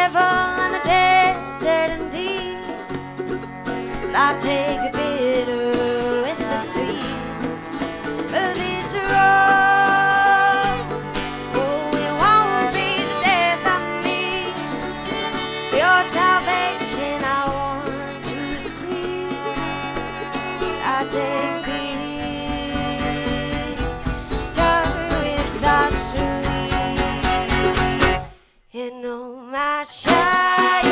devil and the desert and thee. I take the bitter with the sweet. But this road, oh, it won't be the death of me. Your salvation I want to see. I take bitter with the sweet. You know my shine.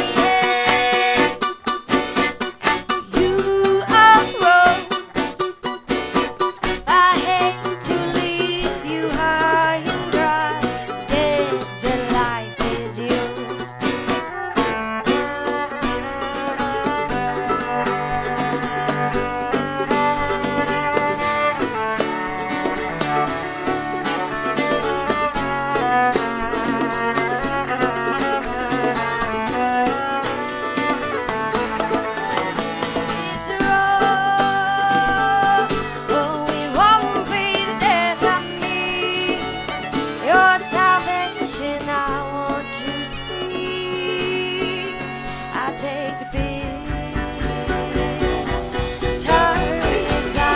You are rose. I hate to leave you high and dry. Desert life is yours. This road, oh, it won't be the death of me. Your salvation I want to see. I take the bitter with the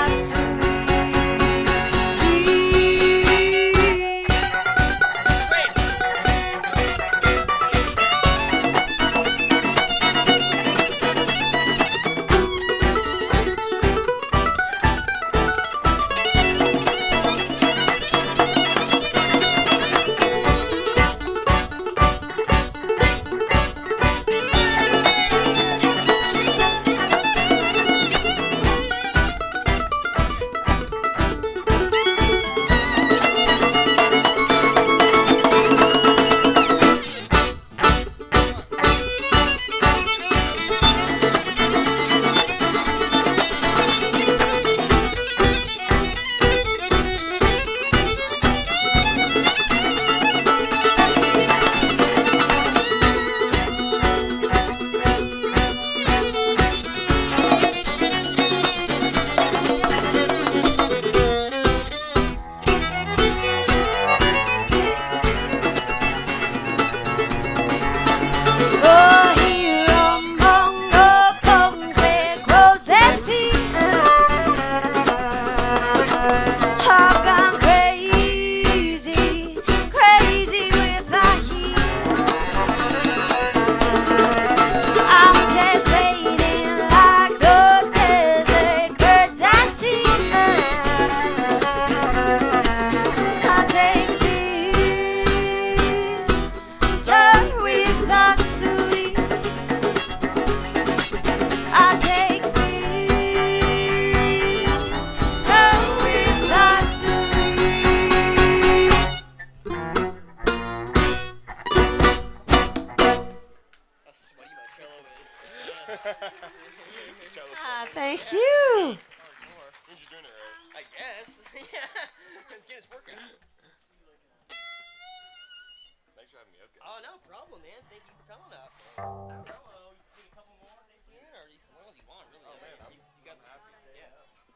oh, here among the bones where grows their feet. I've gone crazy, crazy with the heat. I'm just waiting like the desert birds I see. I take bitter with the sweet. I take bitter with the sweet. How sweaty my cello is. Thank you. Means you're doing it right. I guess. Yeah. It's getting its workout. Thanks for having me up, guys. Oh, no problem, man. Thank you for coming up. I don't know. You need a couple more? Yeah, or as long as you want, really. Oh, man, I'm you got the happy. Yeah.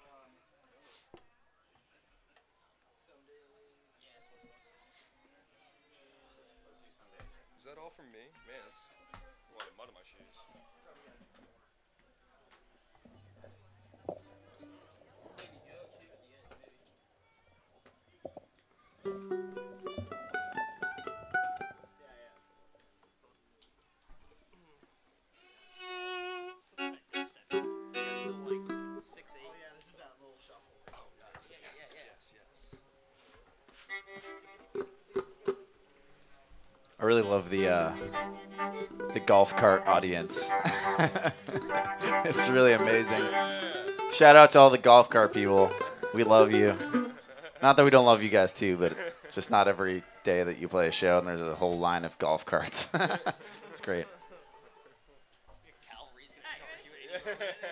Is that all from me? Man, that's a lot of mud on my shoes. I really love the golf cart audience. It's really amazing. Shout out to all the golf cart people. We love you. Not that we don't love you guys too, but just not every day that you play a show and there's a whole line of golf carts. It's great. Cavalry's gonna charge you 80.